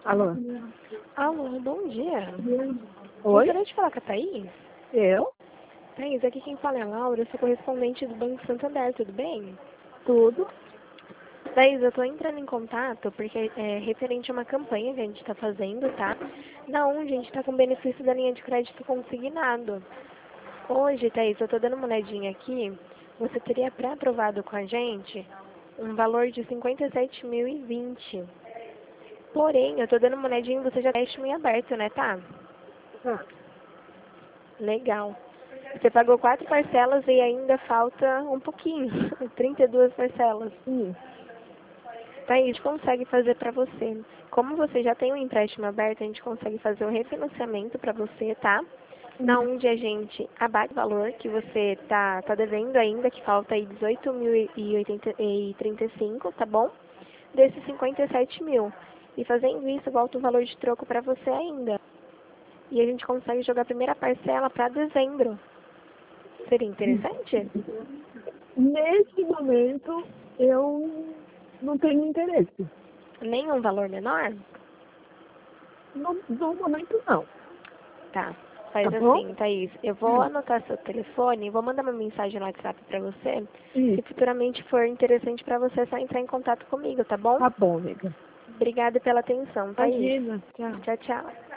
Alô? Alô, bom dia. Oi? Gostaria de falar com a Thaís? Eu? Thaís, aqui quem fala é a Laura, eu sou correspondente do Banco Santander, tudo bem? Tudo? Thaís, eu tô entrando em contato porque é referente a uma campanha que a gente está fazendo, tá? Na onde a gente está com benefício da linha de crédito consignado. Hoje, Thaís, eu tô dando uma olhadinha aqui, você teria pré-aprovado com a gente um valor de 57.020. Porém, eu tô dando uma olhadinha e você já deixa em aberto, né, tá? Ah, Legal. Você pagou 4 parcelas e ainda falta um pouquinho, 32 parcelas. sim. Tá aí, a gente consegue fazer para você. Como você já tem um empréstimo aberto, a gente consegue fazer um refinanciamento para você, tá? Na onde a gente abate o valor que você tá devendo ainda, que falta aí 18.035, tá bom? Desses 57 mil. E fazendo isso, volta o valor de troco para você ainda. E a gente consegue jogar a primeira parcela para dezembro. Seria interessante? Nesse momento, eu não tenho interesse. Nenhum valor menor? No momento, não. Tá. Tá Faz bom? assim, Thaís. Eu vou anotar seu telefone, vou mandar uma mensagem no WhatsApp pra você. Se Isso. futuramente for interessante pra você, é só entrar em contato comigo, tá bom? Tá bom, amiga. Obrigada pela atenção, Thaís. Imagina. Tchau. Tchau, tchau.